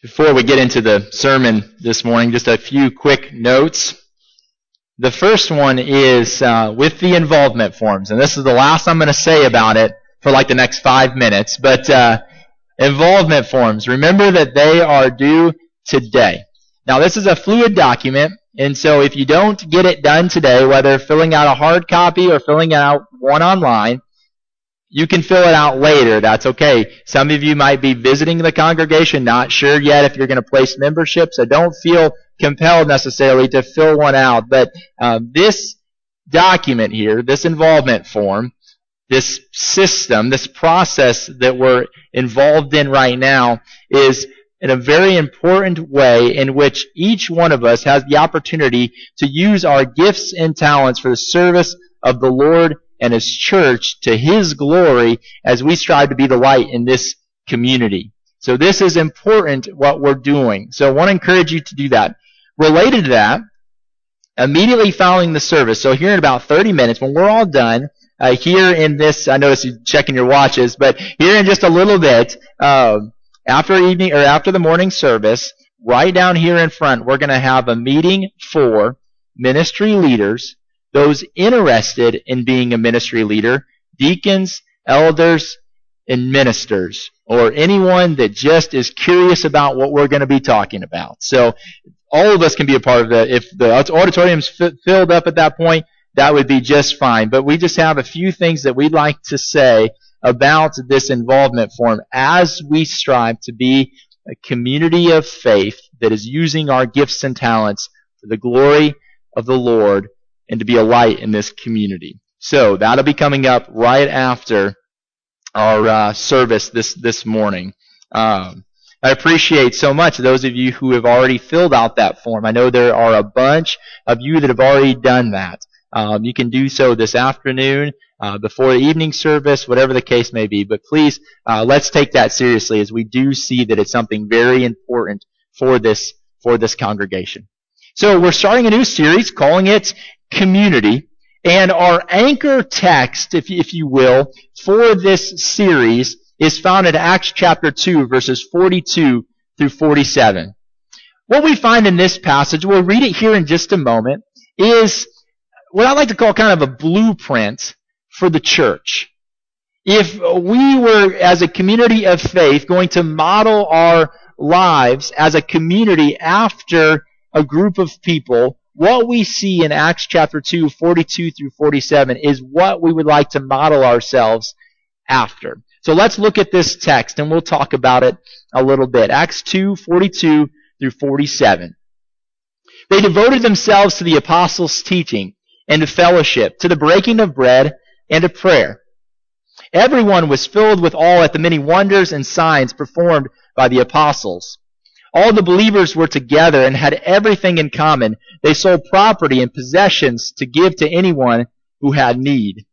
Before we get into the sermon this morning, just a few quick notes. The first one is with the involvement forms, and this is the last I'm going to say about it for like the next 5 minutes, but involvement forms, remember that they are due today. Now, this is a fluid document, and so if you don't get it done today, whether filling out a hard copy or filling out one online, you can fill it out later. That's okay. Some of you might be visiting the congregation, not sure yet if you're going to place membership, so don't feel compelled necessarily to fill one out. But this document here, this involvement form, this system, this process that we're involved in right now is in a very important way in which each one of us has the opportunity to use our gifts and talents for the service of the Lord and His church to His glory as we strive to be the light in this community. So this is important, what we're doing. So I want to encourage you to do that. Related to that, immediately following the service, so here in about 30 minutes, when we're all done, here in this, I notice you're checking your watches, but here in just a little bit, after the morning service, right down here in front, we're going to have a meeting for ministry leaders, those interested in being a ministry leader, deacons, elders, and ministers, or anyone that just is curious about what we're going to be talking about. So all of us can be a part of that. If the auditorium's filled up at that point, that would be just fine. But we just have a few things that we'd like to say about this involvement form as we strive to be a community of faith that is using our gifts and talents for the glory of the Lord and to be a light in this community. So that'll be coming up right after our service this morning. I appreciate so much those of you who have already filled out that form. I know there are a bunch of you that have already done that. You can do so this afternoon, before the evening service, whatever the case may be. But please, let's take that seriously as we do see that it's something very important for this congregation. So we're starting a new series calling it Community. And our anchor text, if you will, for this series is found in Acts chapter 2, verses 42 through 47. What we find in this passage, we'll read it here in just a moment, is what I like to call kind of a blueprint for the church. If we were, as a community of faith, going to model our lives as a community after a group of people, what we see in Acts chapter 2, 42 through 47 is what we would like to model ourselves after. So let's look at this text and we'll talk about it a little bit. Acts 2, 42 through 47. They devoted themselves to the apostles' teaching and to fellowship, to the breaking of bread and to prayer. Everyone was filled with awe at the many wonders and signs performed by the apostles. All the believers were together and had everything in common. They sold property and possessions to give to anyone who had need.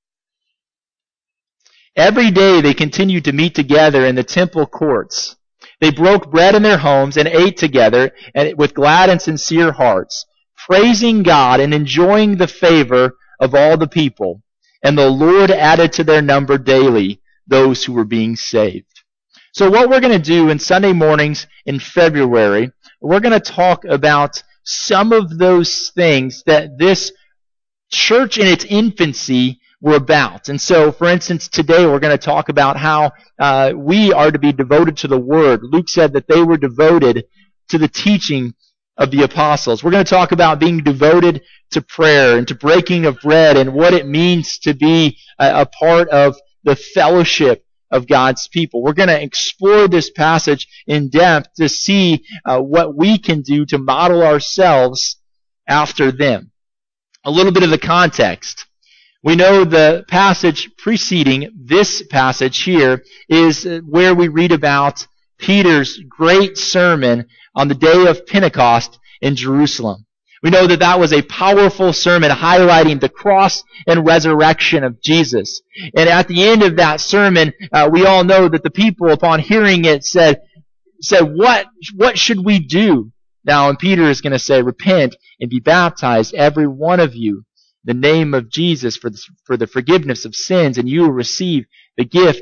Every day they continued to meet together in the temple courts. They broke bread in their homes and ate together and with glad and sincere hearts, praising God and enjoying the favor of all the people. And the Lord added to their number daily those who were being saved. So what we're going to do in Sunday mornings in February, we're going to talk about some of those things that this church in its infancy were about. And so, for instance, today we're going to talk about how we are to be devoted to the Word. Luke said that they were devoted to the teaching of the apostles. We're going to talk about being devoted to prayer and to breaking of bread and what it means to be a part of the fellowship of God's people. We're going to explore this passage in depth to see what we can do to model ourselves after them. A little bit of the context. We know the passage preceding this passage here is where we read about Peter's great sermon on the day of Pentecost in Jerusalem. We know that that was a powerful sermon highlighting the cross and resurrection of Jesus. And at the end of that sermon, we all know that the people, upon hearing it, said, what should we do? Now, and Peter is going to say, repent and be baptized, every one of you, in the name of Jesus for the forgiveness of sins, and you will receive the gift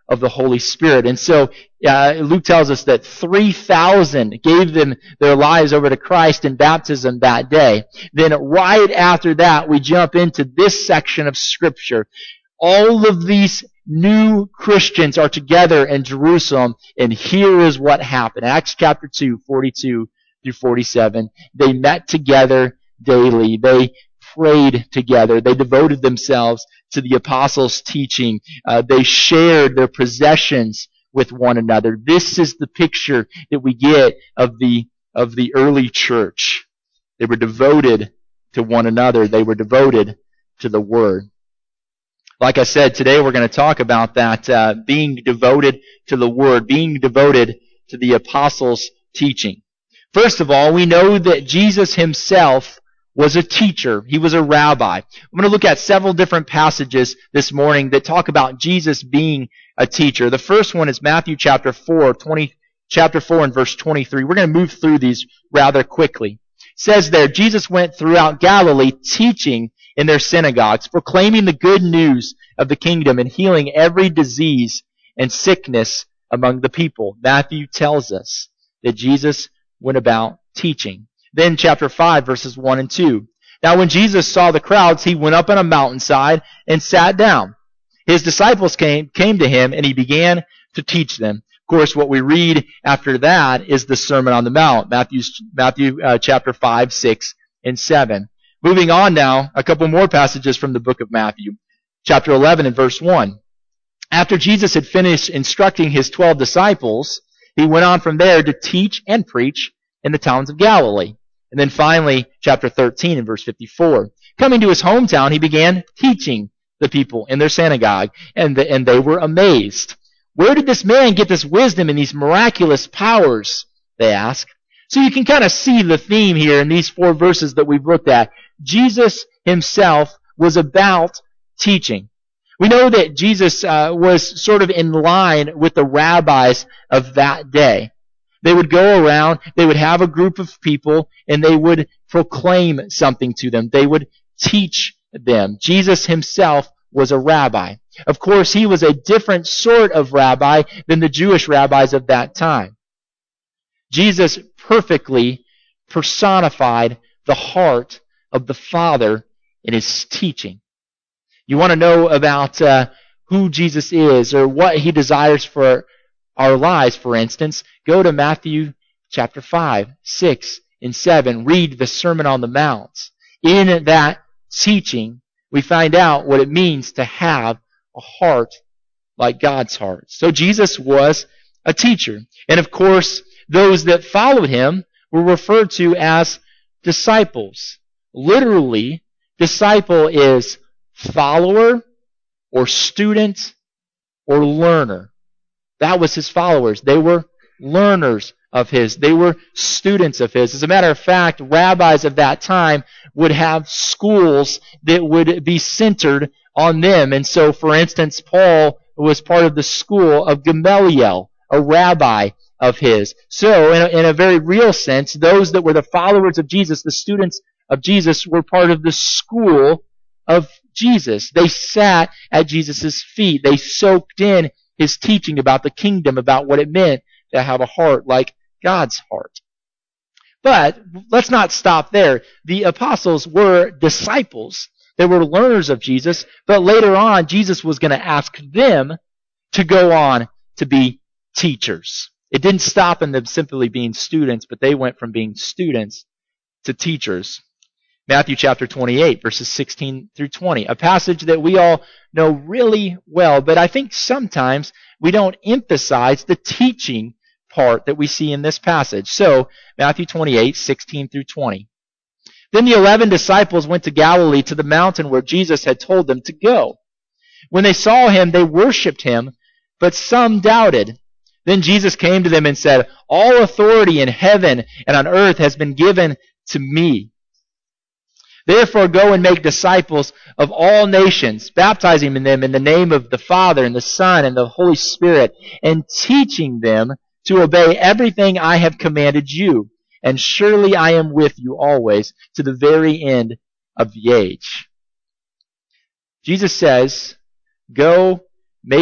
of the Holy Spirit. And so Luke tells us that 3,000 gave them their lives over to Christ in baptism that day. Then right after that, we jump into this section of Scripture. All of these new Christians are together in Jerusalem, and here is what happened. Acts chapter 2, 42 through 47. They met together daily. They prayed together. They devoted themselves to the apostles' teaching. They shared their possessions with one another. This is the picture that we get of the early church. They were devoted to one another. They were devoted to the Word. Like I said, today we're going to talk about that, being devoted to the Word, being devoted to the apostles' teaching. First of all, we know that Jesus himself was a teacher. He was a rabbi. I'm going to look at several different passages this morning that talk about Jesus being a teacher. The first one is Matthew chapter 4 and verse 23. We're going to move through these rather quickly. It says there, Jesus went throughout Galilee teaching in their synagogues, proclaiming the good news of the kingdom and healing every disease and sickness among the people. Matthew tells us that Jesus went about teaching. Then chapter 5, verses 1 and 2. Now when Jesus saw the crowds, he went up on a mountainside and sat down. His disciples came to him, and he began to teach them. Of course, what we read after that is the Sermon on the Mount, Matthew chapter 5, 6, and 7. Moving on now, a couple more passages from the book of Matthew. Chapter 11 and verse 1. After Jesus had finished instructing his 12 disciples, he went on from there to teach and preach in the towns of Galilee. And then finally, chapter 13 and verse 54. Coming to his hometown, he began teaching the people in their synagogue, and they were amazed. Where did this man get this wisdom and these miraculous powers? They asked. So you can kind of see the theme here in these 4 verses that we've looked at. Jesus himself was about teaching. We know that Jesus was sort of in line with the rabbis of that day. They would go around, they would have a group of people, and they would proclaim something to them. They would teach them. Jesus himself was a rabbi. Of course, he was a different sort of rabbi than the Jewish rabbis of that time. Jesus perfectly personified the heart of the Father in his teaching. You want to know about who Jesus is or what he desires for our lives, for instance, go to Matthew chapter 5, 6, and 7. Read the Sermon on the Mount. In that teaching, we find out what it means to have a heart like God's heart. So Jesus was a teacher. And of course, those that followed him were referred to as disciples. Literally, disciple is follower or student or learner. That was his followers. They were learners of his. They were students of his. As a matter of fact, rabbis of that time would have schools that would be centered on them. And so, for instance, Paul was part of the school of Gamaliel, a rabbi of his. So, in a very real sense, those that were the followers of Jesus, the students of Jesus, were part of the school of Jesus. They sat at Jesus' feet. They soaked in his teaching about the kingdom, about what it meant to have a heart like God's heart. But let's not stop there. The apostles were disciples. They were learners of Jesus, but later on, Jesus was going to ask them to go on to be teachers. It didn't stop in them simply being students, but they went from being students to teachers. Matthew chapter 28, verses 16 through 20, a passage that we all know really well, but I think sometimes we don't emphasize the teaching part that we see in this passage. So, Matthew 28, 16 through 20. Then the 11 disciples went to Galilee to the mountain where Jesus had told them to go. When they saw him, they worshipped him, but some doubted. Then Jesus came to them and said, "All authority in heaven and on earth has been given to me. Therefore go and make disciples of all nations, baptizing them in the name of the Father and the Son and the Holy Spirit, and teaching them to obey everything I have commanded you. And surely I am with you always to the very end of the age." Jesus says, go make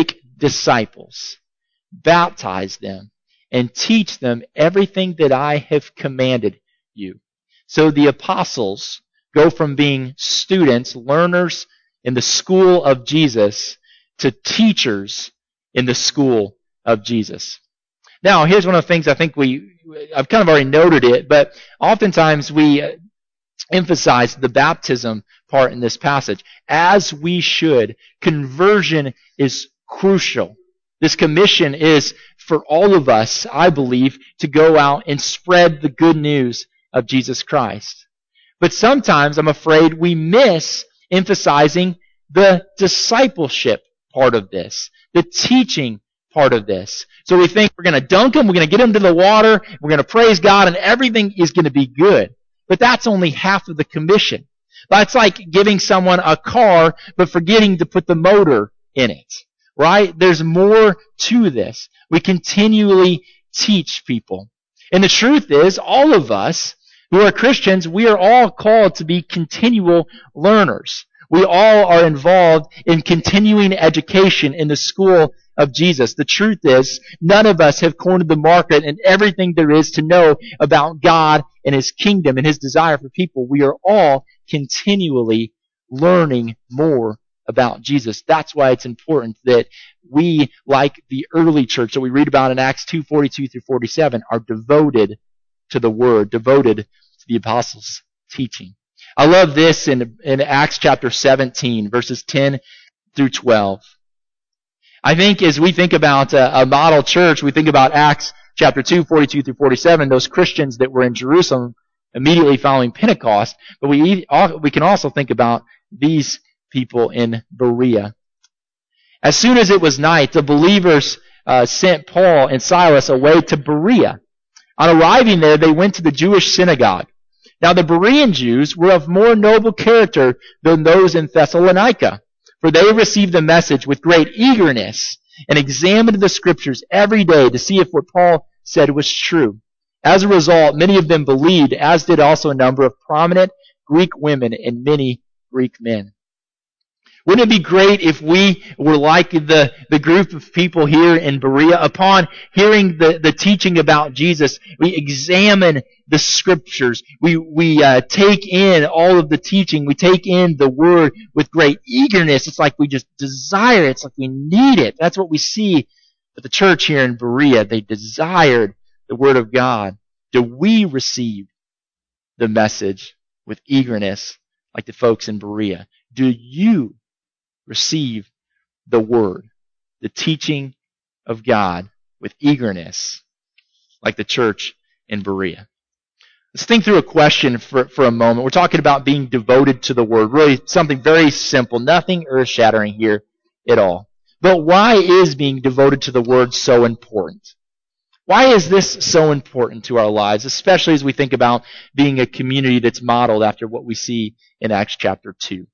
disciples, baptize them, and teach them everything that I have commanded you. So the apostles go from being students, learners in the school of Jesus, to teachers in the school of Jesus. Now, here's one of the things I think I've kind of already noted it, but oftentimes we emphasize the baptism part in this passage, as we should. Conversion is crucial. This commission is for all of us, I believe, to go out and spread the good news of Jesus Christ. But sometimes I'm afraid we miss emphasizing the discipleship part of this, the teaching part of this. So we think we're going to dunk them, we're going to get them to the water, we're going to praise God, and everything is going to be good. But that's only half of the commission. That's like giving someone a car, but forgetting to put the motor in it. Right? There's more to this. We continually teach people. And the truth is, all of us who are Christians, we are all called to be continual learners. We all are involved in continuing education in the school of Jesus. The truth is, none of us have cornered the market and everything there is to know about God and His kingdom and His desire for people. We are all continually learning more about Jesus. That's why it's important that we, like the early church that we read about in Acts 2:42 through 47, are devoted to the Word, devoted to the apostles' teaching. I love this in Acts chapter 17, verses 10 through 12. I think as we think about a model church, we think about Acts chapter 2, 42 through 47, those Christians that were in Jerusalem immediately following Pentecost, but we can also think about these people in Berea. As soon as it was night, the believers sent Paul and Silas away to Berea. On arriving there, they went to the Jewish synagogue. Now the Berean Jews were of more noble character than those in Thessalonica, for they received the message with great eagerness and examined the Scriptures every day to see if what Paul said was true. As a result, many of them believed, as did also a number of prominent Greek women and many Greek men. Wouldn't it be great if we were like the group of people here in Berea? Upon hearing the teaching about Jesus, we examine the Scriptures. We take in all of the teaching. We take in the Word with great eagerness. It's like we just desire it. It's like we need it. That's what we see at the church here in Berea. They desired the Word of God. Do we receive the message with eagerness like the folks in Berea? Do you receive the Word, the teaching of God with eagerness like the church in Berea? Let's think through a question for a moment. We're talking about being devoted to the Word. Really something very simple, nothing earth-shattering here at all. But why is being devoted to the Word so important? Why is this so important to our lives, especially as we think about being a community that's modeled after what we see in Acts chapter 2?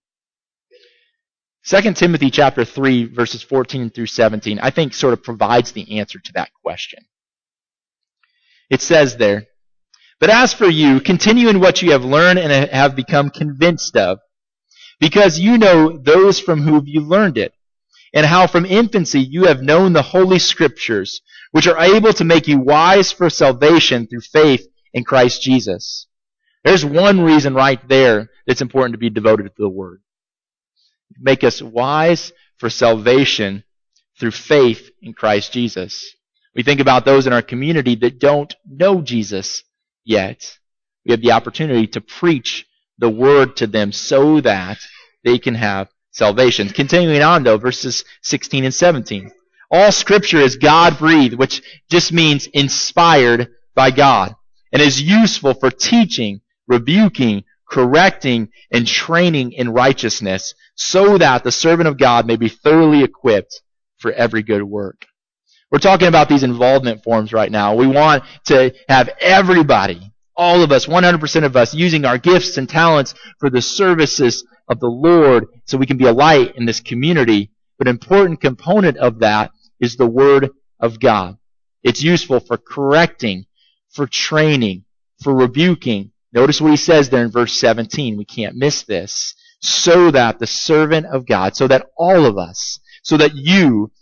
2 Timothy chapter 3, verses 14 through 17, I think sort of provides the answer to that question. It says there, "But as for you, continue in what you have learned and have become convinced of, because you know those from whom you learned it, and how from infancy you have known the Holy Scriptures, which are able to make you wise for salvation through faith in Christ Jesus." There's one reason right there that's important to be devoted to the Word. Make us wise for salvation through faith in Christ Jesus. We think about those in our community that don't know Jesus yet. We have the opportunity to preach the Word to them so that they can have salvation. Continuing on though, verses 16 and 17. All Scripture is God-breathed, which just means inspired by God, and is useful for teaching, rebuking, correcting, and training in righteousness, so that the servant of God may be thoroughly equipped for every good work. We're talking about these involvement forms right now. We want to have everybody, all of us, 100% of us, using our gifts and talents for the services of the Lord so we can be a light in this community. But an important component of that is the Word of God. It's useful for correcting, for training, for rebuking. Notice what he says there in verse 17. We can't miss this. So that the servant of God, so that all of us, so that you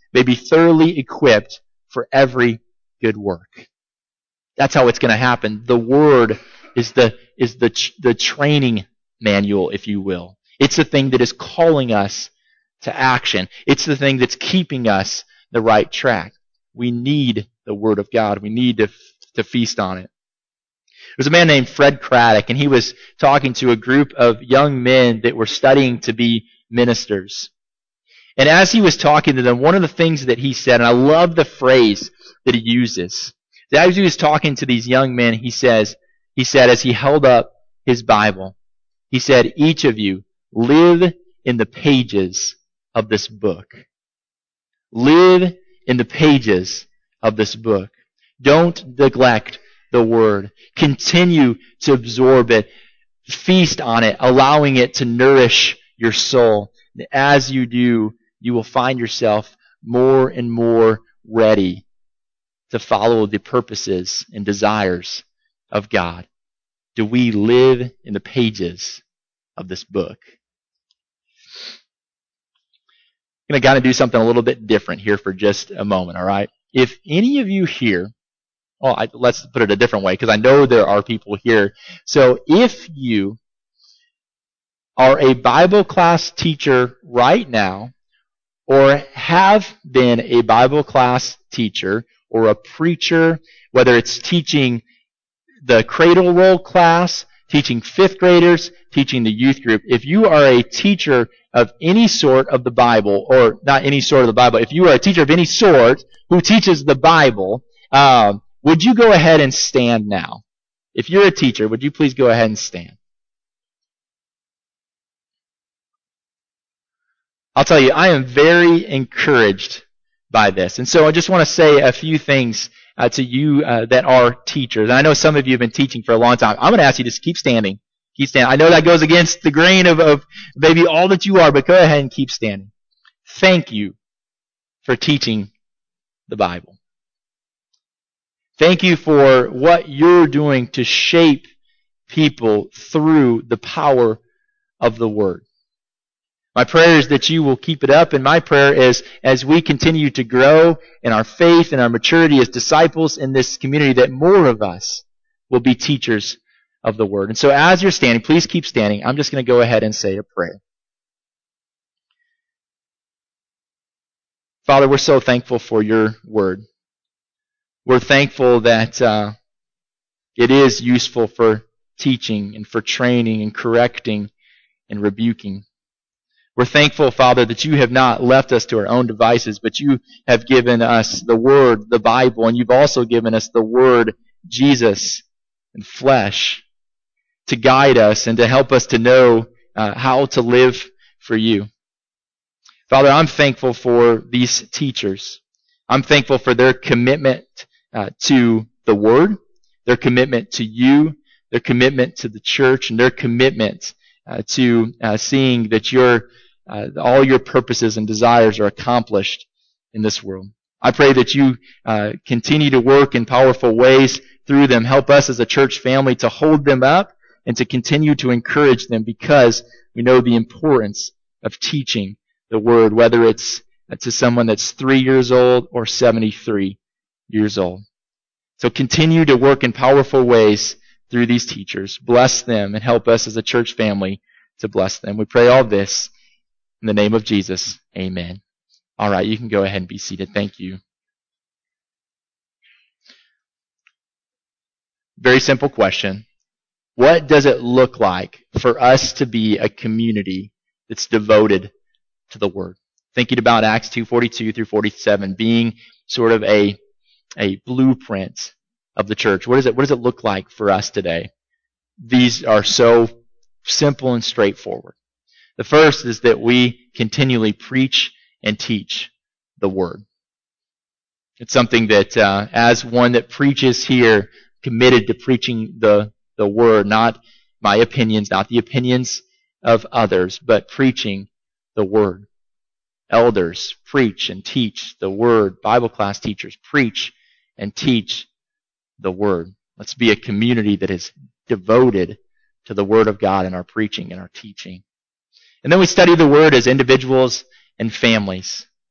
may be thoroughly equipped for every good work. That's how it's going to happen. The Word is the training manual, if you will. It's the thing that is calling us to action. It's the thing that's keeping us the right track. We need the Word of God. We need to feast on it. There was a man named Fred Craddock, and he was talking to a group of young men that were studying to be ministers. And as he was talking to them, one of the things that he said, and I love the phrase that he uses, that as he was talking to these young men, he said, as he held up his Bible, he said, each of you live in the pages of this book. Live in the pages of this book. Don't neglect the Word. Continue to absorb it. Feast on it, allowing it to nourish your soul. As you do, you will find yourself more and more ready to follow the purposes and desires of God. Do we live in the pages of this book? I'm going to kind of do something a little bit different here for just a moment, all right? If any of you here, let's put it a different way, because I know there are people here. So if you are a Bible class teacher right now, or have been a Bible class teacher, or a preacher, whether it's teaching the Cradle Roll class, teaching fifth graders, teaching the youth group, if you are a teacher of any sort of the Bible, or not any sort of the Bible, if you are a teacher of any sort who teaches the Bible, would you go ahead and stand now? If you're a teacher, would you please go ahead and stand? I'll tell you, I am very encouraged by this. And so I just want to say a few things to you that are teachers. And I know some of you have been teaching for a long time. I'm going to ask you to just keep standing. Keep standing. I know that goes against the grain of maybe all that you are, but go ahead and keep standing. Thank you for teaching the Bible. Thank you for what you're doing to shape people through the power of the Word. My prayer is that you will keep it up, and my prayer is as we continue to grow in our faith and our maturity as disciples in this community, that more of us will be teachers of the Word. And so as you're standing, please keep standing. I'm just going to go ahead and say a prayer. Father, we're so thankful for your Word. We're thankful that it is useful for teaching and for training and correcting and rebuking. We're thankful, Father, that you have not left us to our own devices, but you have given us the Word, the Bible, and you've also given us the Word, Jesus, and flesh, to guide us and to help us to know how to live for you. Father, I'm thankful for these teachers. I'm thankful for their commitment to the Word, their commitment to you, their commitment to the church, and their commitment to seeing that all your purposes and desires are accomplished in this world. I pray that you continue to work in powerful ways through them. Help us as a church family to hold them up and to continue to encourage them, because we know the importance of teaching the Word, whether it's to someone that's 3 years old or 73 years old. So continue to work in powerful ways through these teachers. Bless them and help us as a church family to bless them. We pray all this in the name of Jesus. Amen. All right, you can go ahead and be seated. Thank you. Very simple question. What does it look like for us to be a community that's devoted to the Word? Thinking about Acts 2:42 through 47 being sort of a blueprint of the church. What does it look like for us today? These are so simple and straightforward. The first is that we continually preach and teach the Word. It's something that, as one that preaches here, committed to preaching the Word, not my opinions, not the opinions of others, but preaching the Word. Elders preach and teach the Word. Bible class teachers preach and teach the Word. Let's be a community that is devoted to the Word of God in our preaching and our teaching. And then we study the Word as individuals and families.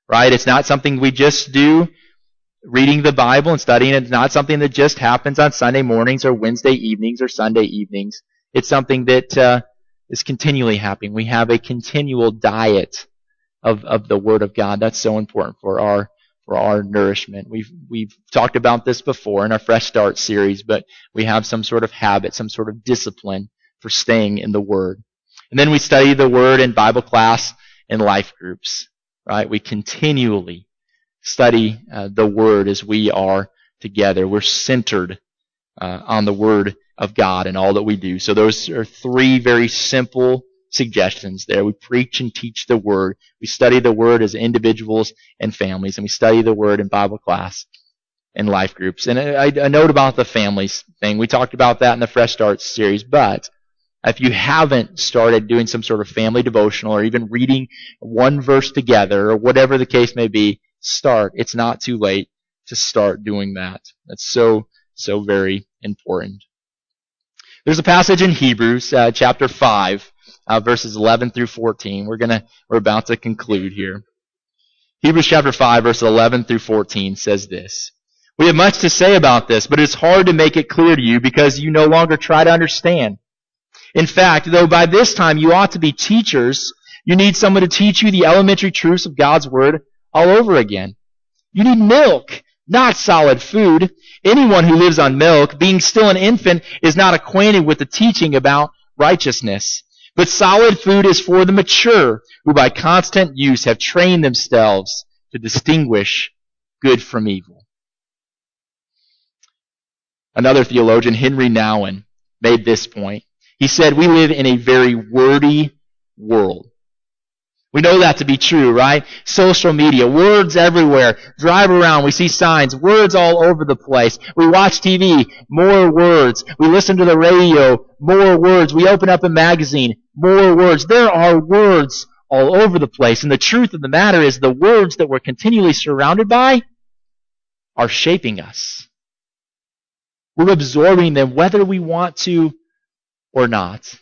right? It's not something we just do. Reading the Bible and studying it is not something that just happens on Sunday mornings or Wednesday evenings or Sunday evenings. It's something that is continually happening. We have a continual diet of the Word of God. That's so important for our nourishment. We've talked about this before in our Fresh Start series, but we have some sort of habit, some sort of discipline for staying in the Word. And then we study the Word in Bible class and life groups, right? We continually study the Word as we are together. We're centered on the Word of God in all that we do. So those are three very simple suggestions there. We preach and teach the Word. We study the Word as individuals and families, and we study the Word in Bible class and life groups. And a note about the families thing. We talked about that in the Fresh Start series, but if you haven't started doing some sort of family devotional or even reading one verse together or whatever the case may be, start. It's not too late to start doing that. That's so very important. There's a passage in Hebrews chapter 5, verses 11 through 14. We're about to conclude here. Hebrews chapter 5, verses 11 through 14 says this. We have much to say about this, but it's hard to make it clear to you because you no longer try to understand. In fact, though by this time you ought to be teachers, you need someone to teach you the elementary truths of God's Word all over again. You need milk, not solid food. Anyone who lives on milk, being still an infant, is not acquainted with the teaching about righteousness. But solid food is for the mature, who by constant use have trained themselves to distinguish good from evil. Another theologian, Henry Nouwen, made this point. He said, we live in a very wordy world. We know that to be true, right? Social media, words everywhere. Drive around, we see signs, words all over the place. We watch TV, more words. We listen to the radio, more words. We open up a magazine, more words. There are words all over the place. And the truth of the matter is the words that we're continually surrounded by are shaping us. We're absorbing them whether we want to or not.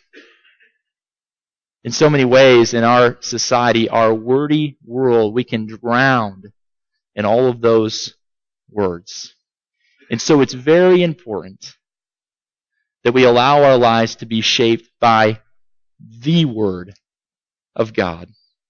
In so many ways in our society, our wordy world, we can drown in all of those words. And so it's very important that we allow our lives to be shaped by the Word of God.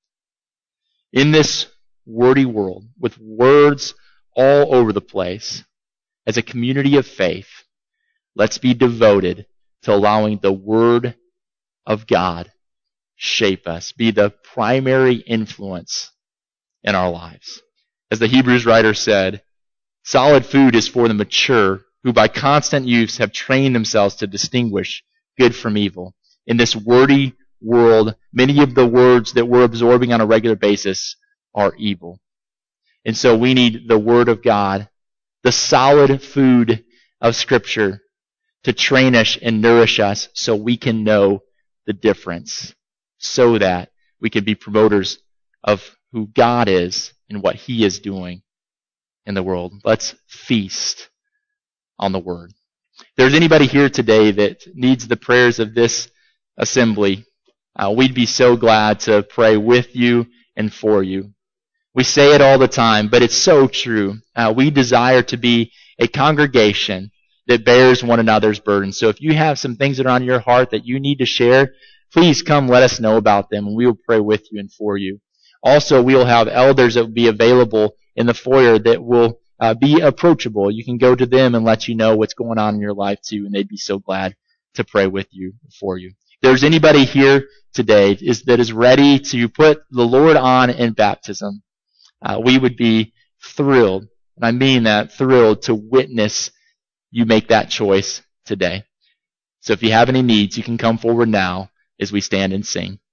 In this wordy world, with words all over the place, as a community of faith, let's be devoted to allowing the Word of God shape us, be the primary influence in our lives. As the Hebrews writer said, solid food is for the mature, who by constant use have trained themselves to distinguish good from evil. In this wordy world, many of the words that we're absorbing on a regular basis are evil. And so we need the Word of God, the solid food of Scripture, to train us and nourish us so we can know the difference, so that we can be promoters of who God is and what He is doing in the world. Let's feast on the Word. If there's anybody here today that needs the prayers of this assembly, we'd be so glad to pray with you and for you. We say it all the time, but it's so true. We desire to be a congregation that bears one another's burdens. So if you have some things that are on your heart that you need to share, please come let us know about them, and we will pray with you and for you. Also, we will have elders that will be available in the foyer that will be approachable. You can go to them and let you know what's going on in your life too, and they'd be so glad to pray with you and for you. If there's anybody here today that is ready to put the Lord on in baptism, we would be thrilled, and I mean that, thrilled to witness you make that choice today. So if you have any needs, you can come forward now as we stand and sing.